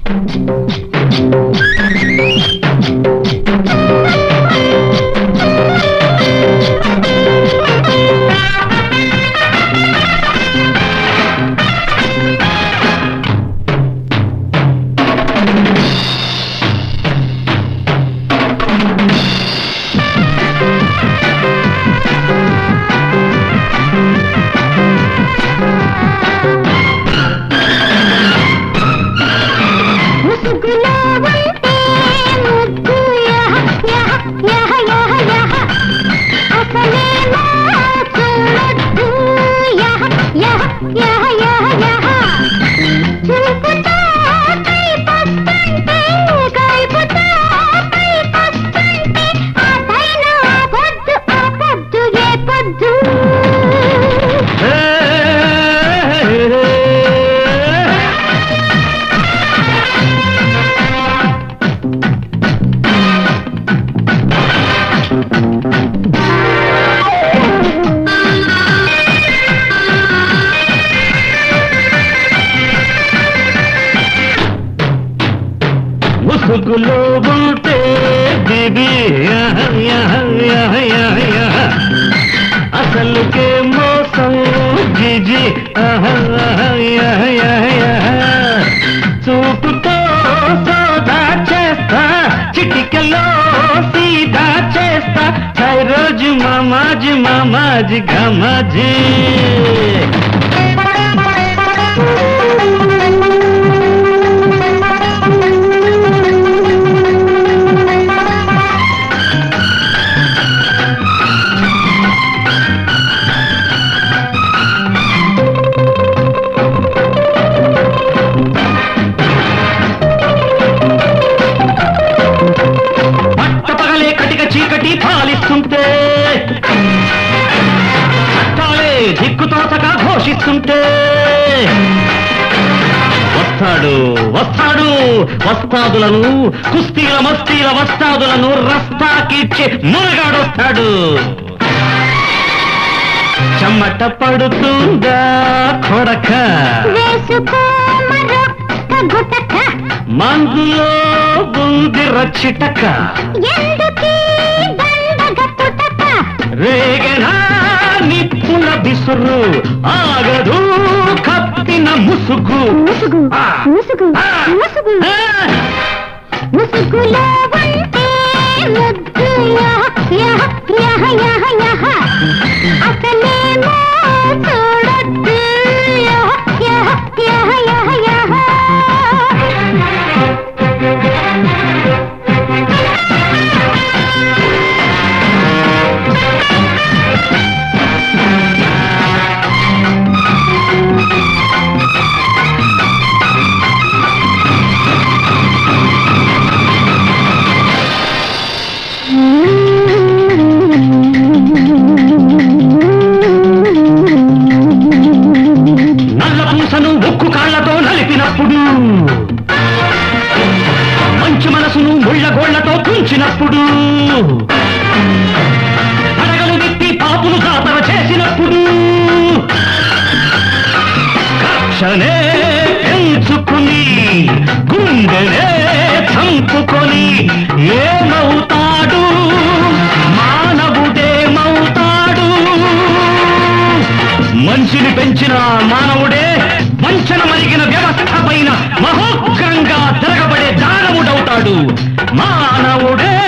ముసుగులో ఉంటే దివి అసలుకే మోసం జిజి చూపుతో సోదా చేస్తా చిటికలో సీదా చేస్తా రోజు మామాజీ మామాజీ గమాజీ చీకటి పాలిస్తుంటే చట్టాలే దిక్కుతోచగా ఘోషిస్తుంటే వస్తాడు వస్తాడు వస్తాదులను కుస్తీల మస్తీల వస్తాదులను రస్తాకిచ్చే మునగాడొస్తాడు చెమట పడుతుందా కొడక మందులో బుంది రచ్చిటక రేగనా నిప్పుల బిసురు ఆగదు కప్పిన ముసుగు ముసుగులో ఉంటే ముద్దు అసలేమో చూడొద్దు ఉక్కు కాళ్లతో నలిపినప్పుడు మంచి మనసును ముళ్ళగోళ్లతో తుంచినప్పుడు పడగలు విప్పి పాపులు జాతర చేసినప్పుడు కక్షనే పెంచుకుని గుండెనే చంపుకొని ఏమవుతాడు మానవుడేమవుతాడు మనిషిని పెంచిన మానవుడే వంచన మరిగిన వ్యవస్థ పైన మహోగ్రంగా తిరగబడే దానవుడవుతాడు మానవుడే